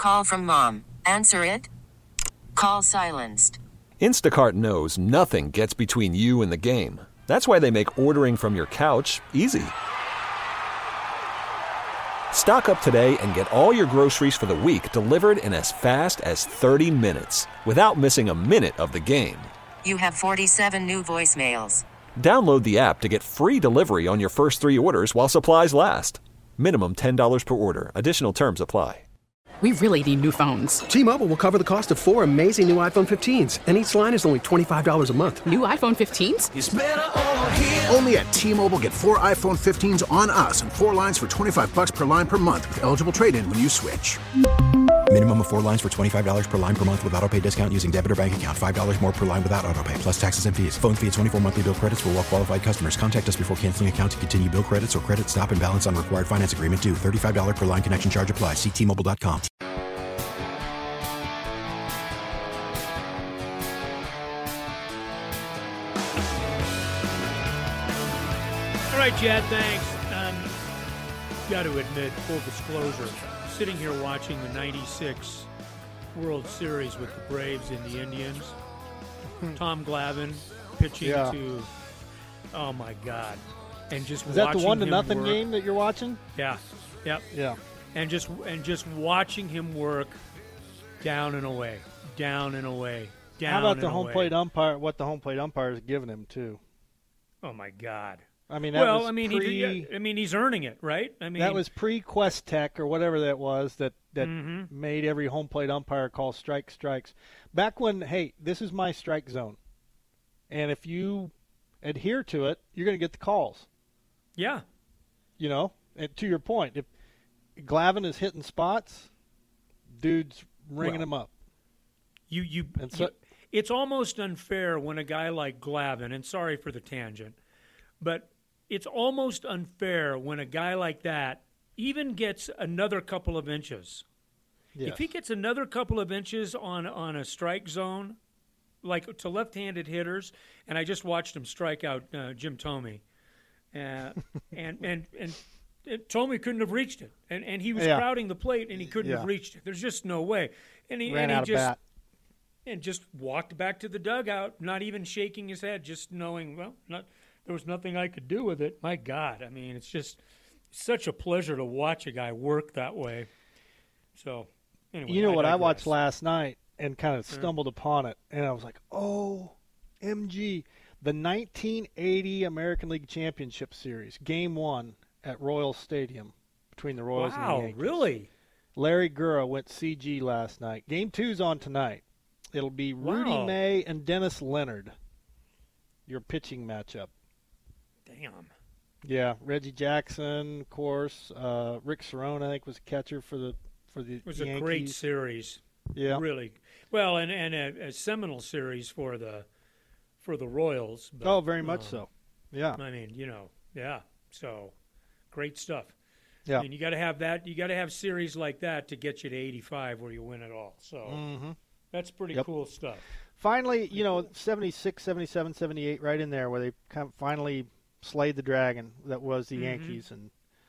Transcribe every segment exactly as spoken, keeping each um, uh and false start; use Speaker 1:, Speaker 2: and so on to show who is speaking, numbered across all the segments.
Speaker 1: Call from mom. Answer it. Call silenced.
Speaker 2: Instacart knows nothing gets between you and the game. That's why they make ordering from your couch easy. Stock up today and get all your groceries for the week delivered in as fast as thirty minutes without missing a minute of the game.
Speaker 1: You have forty-seven new voicemails.
Speaker 2: Download the app to get free delivery on your first three orders while supplies last. Minimum ten dollars per order. Additional terms apply.
Speaker 3: We really need new phones.
Speaker 4: T-Mobile will cover the cost of four amazing new iPhone fifteens, and each line is only twenty-five dollars a month.
Speaker 3: New iPhone fifteens?
Speaker 5: It's better over here.
Speaker 6: Only at T-Mobile, get four iPhone fifteens on us and four lines for twenty-five bucks per line per month with eligible trade-in when you switch.
Speaker 7: Minimum of four lines for twenty-five dollars per line per month with autopay discount using debit or bank account. five dollars more per line without autopay, plus taxes and fees. Phone fee at twenty-four monthly bill credits for well-qualified customers. Contact us before canceling account to continue bill credits or credit stop and balance on required finance agreement due. thirty-five dollars per line connection charge applies. See T Mobile dot com.
Speaker 8: All right, Chad, thanks. Um, got to admit, full disclosure, sitting here watching the ninety-six World Series with the Braves and the Indians, Tom Glavine pitching
Speaker 9: Yeah.
Speaker 8: to, oh, my God. And just
Speaker 9: Is that
Speaker 8: watching
Speaker 9: the one to
Speaker 8: him
Speaker 9: nothing
Speaker 8: work.
Speaker 9: game that you're watching?
Speaker 8: Yeah, yep.
Speaker 9: Yeah.
Speaker 8: And just and just watching him work down and away, down and away, down
Speaker 9: How about
Speaker 8: and
Speaker 9: the home
Speaker 8: away.
Speaker 9: plate umpire? What the home plate umpire is giving him too?
Speaker 8: Oh my God!
Speaker 9: I mean, that
Speaker 8: well,
Speaker 9: was
Speaker 8: I mean,
Speaker 9: pre,
Speaker 8: he, I mean, he's earning it, right? I mean,
Speaker 9: that was pre-Quest Tech or whatever that was that that
Speaker 8: Mhm.
Speaker 9: made every home plate umpire call strike strikes. Back when, hey, this is my strike zone, and if you adhere to it, you're going to get the calls.
Speaker 8: yeah.
Speaker 9: You know, and to your point, if Glavine is hitting spots, dude's ringing
Speaker 8: Well,
Speaker 9: him up.
Speaker 8: You you,
Speaker 9: And so-
Speaker 8: you it's almost unfair when a guy like Glavine, and sorry for the tangent, but it's almost unfair when a guy like that even gets another couple of inches.
Speaker 9: Yes.
Speaker 8: If he gets another couple of inches on on a strike zone, like to left-handed hitters, and I just watched him strike out uh, Jim Thome, uh, and and and. It, Thome couldn't have reached it, and and he was
Speaker 9: Yeah.
Speaker 8: crowding the plate, and he couldn't
Speaker 9: Yeah.
Speaker 8: have reached it. There's just no way, and he
Speaker 9: Ran
Speaker 8: and he
Speaker 9: out of
Speaker 8: just
Speaker 9: bat.
Speaker 8: and just walked back to the dugout, not even shaking his head, just knowing, well, not there was nothing I could do with it. My God, I mean, it's just such a pleasure to watch a guy work that way. So, anyway,
Speaker 9: You know
Speaker 8: I
Speaker 9: what I
Speaker 8: digress.
Speaker 9: watched last night and kind of stumbled upon it, and I was like, oh, M G. The nineteen eighty American League Championship Series, Game one at Royal Stadium between the Royals and the
Speaker 8: Wow,
Speaker 9: Yankees.
Speaker 8: really?
Speaker 9: Larry Gura went C G last night. Game two's on tonight. It'll be Rudy
Speaker 8: Wow.
Speaker 9: May and Dennis Leonard, your pitching matchup.
Speaker 8: Damn.
Speaker 9: Yeah, Reggie Jackson, of course. Uh, Rick Cerone, I think, was a catcher for the for the
Speaker 8: It was
Speaker 9: Yankees.
Speaker 8: a great series.
Speaker 9: Yeah.
Speaker 8: Really. Well, and and a, a seminal series for the for the Royals. But,
Speaker 9: Oh, very much
Speaker 8: um,
Speaker 9: so. Yeah.
Speaker 8: I mean, you know, yeah. So, great stuff.
Speaker 9: Yeah.
Speaker 8: And you got to have that. You got to have series like that to get you to eighty-five, where you win it all. So
Speaker 9: Mm-hmm.
Speaker 8: that's pretty
Speaker 9: Yep.
Speaker 8: cool stuff.
Speaker 9: Finally, you know, seventy-six, seventy-seven, seventy-eight, right in there where they kind of finally slayed the dragon that was the
Speaker 8: Mhm.
Speaker 9: Yankees. And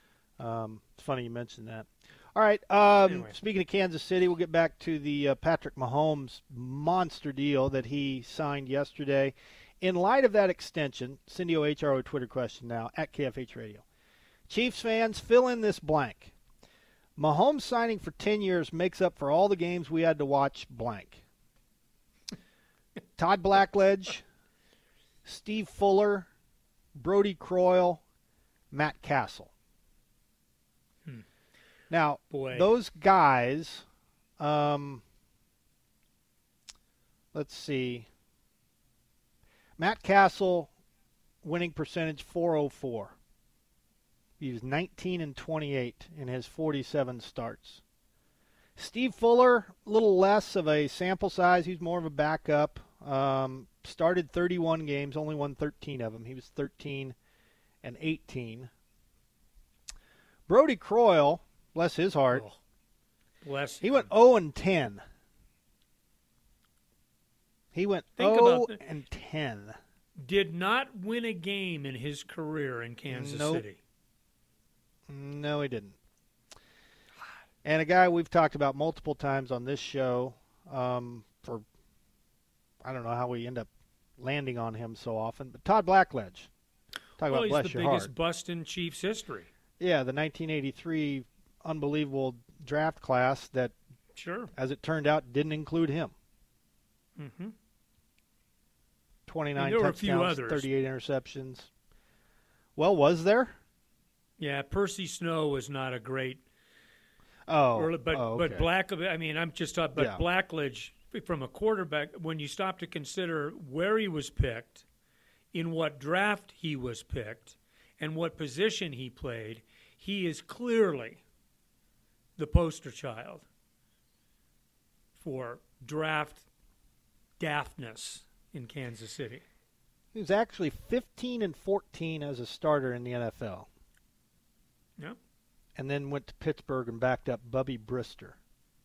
Speaker 9: um, it's funny you mentioned that. All right. Um,
Speaker 8: Anyway.
Speaker 9: Speaking of Kansas City, we'll get back to the uh, Patrick Mahomes monster deal that he signed yesterday. In light of that extension, Cindy O H R O Twitter question now at K F H Radio. Chiefs fans, fill in this blank. Mahomes signing for ten years makes up for all the games we had to watch blank. Todd Blackledge, Steve Fuller, Brody Croyle, Matt Castle.
Speaker 8: Hmm.
Speaker 9: Now,
Speaker 8: Boy.
Speaker 9: those guys, um, let's see. Matt Castle, winning percentage four oh four. He was nineteen and twenty-eight in his forty-seven starts. Steve Fuller, a little less of a sample size. He's more of a backup. Um, started thirty-one games, only won thirteen of them. He was thirteen and eighteen. Brody Croyle, bless his heart,
Speaker 8: Oh, bless
Speaker 9: he
Speaker 8: him.
Speaker 9: went oh and ten. He went
Speaker 8: Think
Speaker 9: oh
Speaker 8: about the-
Speaker 9: and ten.
Speaker 8: Did not win a game in his career in Kansas
Speaker 9: Nope.
Speaker 8: City.
Speaker 9: No, he didn't. And a guy we've talked about multiple times on this show um, for, I don't know how we end up landing on him so often, but Todd Blackledge. Talk
Speaker 8: well,
Speaker 9: about
Speaker 8: he's
Speaker 9: bless
Speaker 8: the
Speaker 9: your
Speaker 8: biggest
Speaker 9: heart.
Speaker 8: bust in Chiefs history.
Speaker 9: Yeah, the nineteen eighty-three unbelievable draft class that,
Speaker 8: sure,
Speaker 9: as it turned out, didn't include him.
Speaker 8: Mm-hmm.
Speaker 9: twenty-nine
Speaker 8: there were a
Speaker 9: touchdowns,
Speaker 8: few others.
Speaker 9: thirty-eight interceptions. Well, was there?
Speaker 8: Yeah, Percy Snow was not a great.
Speaker 9: Oh,
Speaker 8: early, but
Speaker 9: oh, okay.
Speaker 8: but Black. I mean, I'm just talking. But
Speaker 9: Yeah.
Speaker 8: Blackledge, from a quarterback, when you stop to consider where he was picked, in what draft he was picked, and what position he played, he is clearly the poster child for draft daftness in Kansas City.
Speaker 9: He was actually fifteen and fourteen as a starter in the N F L.
Speaker 8: Yeah.
Speaker 9: And then went to Pittsburgh and backed up Bubby Brister.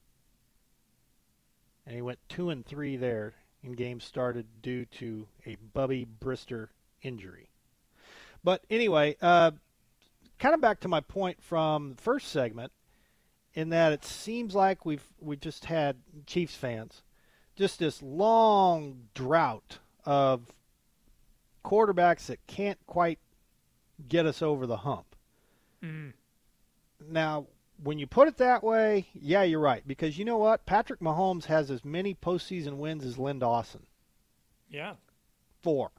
Speaker 9: And he went two and three there in games started due to a Bubby Brister injury. But anyway, uh, kind of back to my point from the first segment, in that it seems like we've we just had Chiefs fans, just this long drought of quarterbacks that can't quite get us over the hump.
Speaker 8: Mm.
Speaker 9: Now, when you put it that way, yeah, you're right. Because you know what? Patrick Mahomes has as many postseason wins as Lynn Dawson.
Speaker 8: Yeah.
Speaker 9: Four.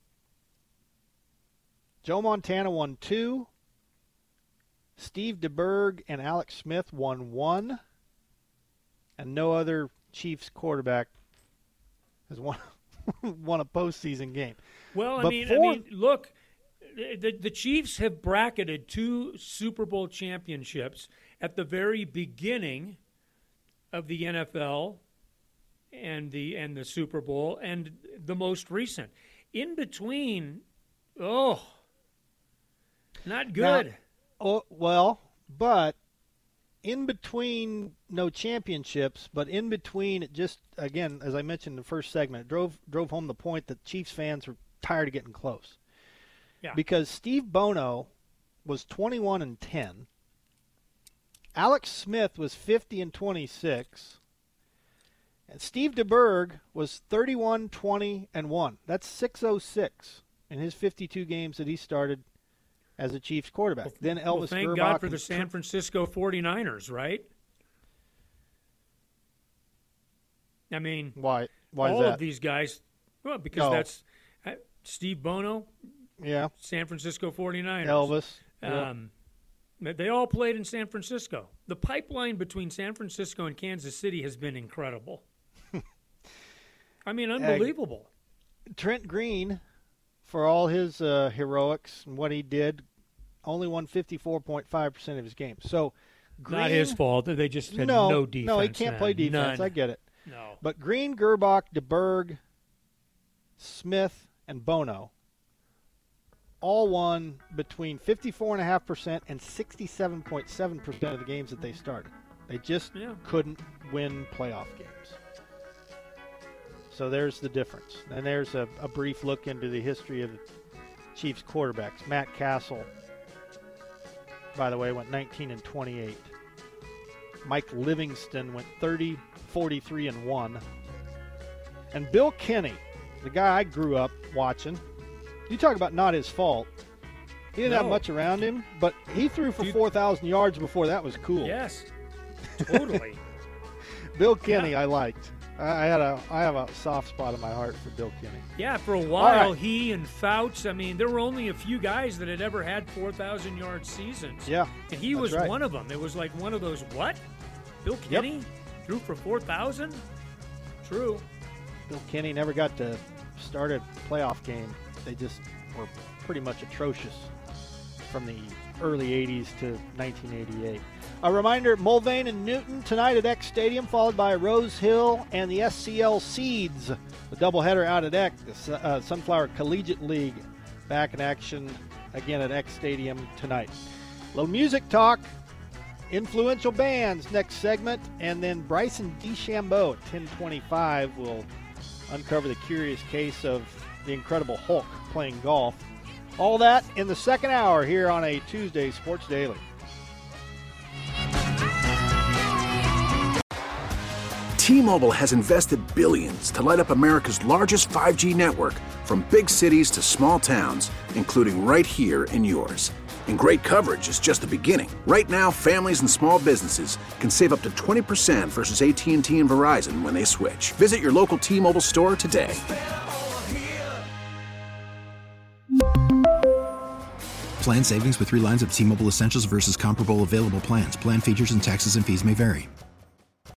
Speaker 9: Joe Montana won two. Steve DeBerg and Alex Smith won one. And no other Chiefs quarterback has won, won a postseason game.
Speaker 8: Well, I
Speaker 9: But
Speaker 8: mean,
Speaker 9: four,
Speaker 8: I mean, look, the, the Chiefs have bracketed two Super Bowl championships at the very beginning of the N F L and the and the Super Bowl, and the most recent. In between, oh, not good.
Speaker 9: Now, oh, well, but in between no championships, but in between it just, again, as I mentioned in the first segment, it drove drove home the point that Chiefs fans were tired of getting close.
Speaker 8: Yeah.
Speaker 9: Because Steve Bono was twenty-one and ten. Alex Smith was fifty and twenty-six. And Steve DeBerg was thirty-one, twenty, and one. That's six oh six in his fifty-two games that he started as a Chiefs quarterback.
Speaker 8: Well,
Speaker 9: then Elvis
Speaker 8: well, thank
Speaker 9: Gerbach
Speaker 8: God for
Speaker 9: and
Speaker 8: the San Francisco forty-niners, right? I mean,
Speaker 9: Why? Why
Speaker 8: all
Speaker 9: is that?
Speaker 8: of these guys, well, because
Speaker 9: No.
Speaker 8: that's uh, Steve Bono,
Speaker 9: Yeah.
Speaker 8: San Francisco forty-niners.
Speaker 9: Elvis. Yeah.
Speaker 8: Um, They all played in San Francisco. The pipeline between San Francisco and Kansas City has been incredible. I mean, unbelievable.
Speaker 9: Uh, Trent Green, for all his uh, heroics and what he did, only won fifty-four point five percent of his games. So, Green,
Speaker 8: Not his fault. They just had
Speaker 9: no,
Speaker 8: no defense.
Speaker 9: No, he can't
Speaker 8: man.
Speaker 9: play defense.
Speaker 8: None.
Speaker 9: I get it.
Speaker 8: No.
Speaker 9: But Green, Gerbach, DeBerg, Smith, and Bono all won between fifty-four point five percent and sixty-seven point seven percent of the games that they started. They just
Speaker 8: Yeah.
Speaker 9: couldn't win playoff games. So there's the difference. And there's a, a brief look into the history of the Chiefs quarterbacks. Matt Castle, by the way, went nineteen and twenty-eight. Mike Livingston went thirty, forty-three, and one. And Bill Kenny, the guy I grew up watching, you talk about not his fault. He didn't
Speaker 8: No.
Speaker 9: have much around him, but he threw for
Speaker 8: Dude.
Speaker 9: four thousand yards before that was cool.
Speaker 8: Yes. Totally.
Speaker 9: Bill Kenny,
Speaker 8: Yeah.
Speaker 9: I liked. I I had a, I have a soft spot in my heart for Bill Kenny.
Speaker 8: Yeah, for a while,
Speaker 9: right.
Speaker 8: he and Fouts, I mean, there were only a few guys that had ever had four thousand yard seasons.
Speaker 9: Yeah,
Speaker 8: And he
Speaker 9: that's
Speaker 8: was
Speaker 9: right.
Speaker 8: one of them. It was like one of those, what? Bill
Speaker 9: Yep.
Speaker 8: Kenny threw for four thousand? True.
Speaker 9: Bill Kenny never got to start a playoff game. They just were pretty much atrocious from the early eighties to nineteen eighty-eight. A reminder, Mulvane and Newton tonight at X Stadium, followed by Rose Hill and the S C L Seeds. The doubleheader out at X, the uh, Sunflower Collegiate League, back in action again at X Stadium tonight. A little music talk, influential bands next segment, and then Bryson DeChambeau at ten twenty-five will uncover the curious case of the Incredible Hulk playing golf. All that in the second hour here on a Tuesday Sports Daily.
Speaker 6: T-Mobile has invested billions to light up America's largest five G network, from big cities to small towns, including right here in yours. And great coverage is just the beginning. Right now, families and small businesses can save up to twenty percent versus A T and T and Verizon when they switch. Visit your local T-Mobile store today.
Speaker 7: Plan savings with three lines of T-Mobile Essentials versus comparable available plans. Plan features and taxes and fees may vary.